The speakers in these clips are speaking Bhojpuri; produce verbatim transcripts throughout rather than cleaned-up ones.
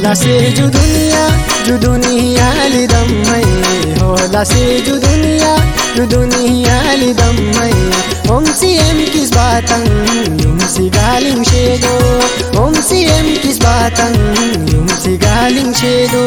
होला से जो दुनिया जो दुनिया लिदम्मै होला से जो दुनिया जो दुनिया लिदम्मै om si em kis batang yum si galing shedo om si em kis batang yum si galing shedo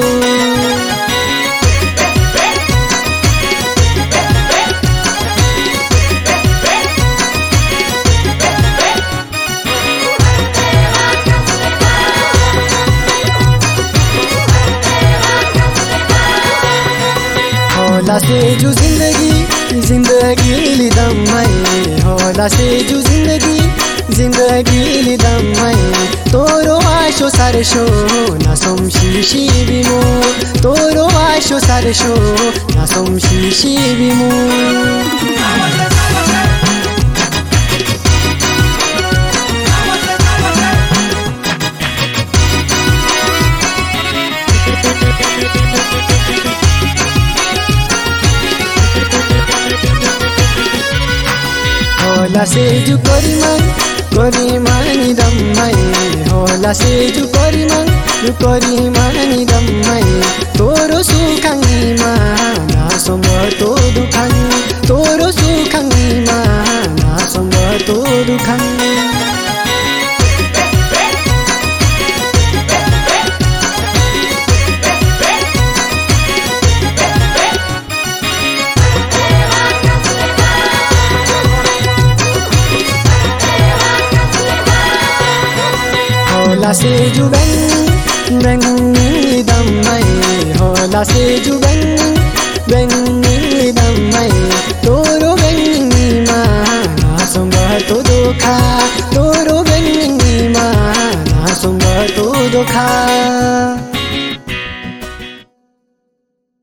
होला से जो जिंदगी जिंदगी लिदम्मै होला से जो जिंदगी जिंदगी लिदम्मै तोरो आशो सारशो नासोम शिशी बिमो तोरो आशो सारशो नासोम शिशी बिमो होला से जो करिमान करिमानी दम्मै होला से जो करिमान जो करिमानी दम्मै तोरो सुखाङिमा नासोम तो दुखाङ तोरो सुखाङिमा नासोम तो दुखाङ होला से जो beng beng lidammai होला से जो beng beng lidammai toro beng ma nasom ba to dokha toro beng ma nasom ba to dokha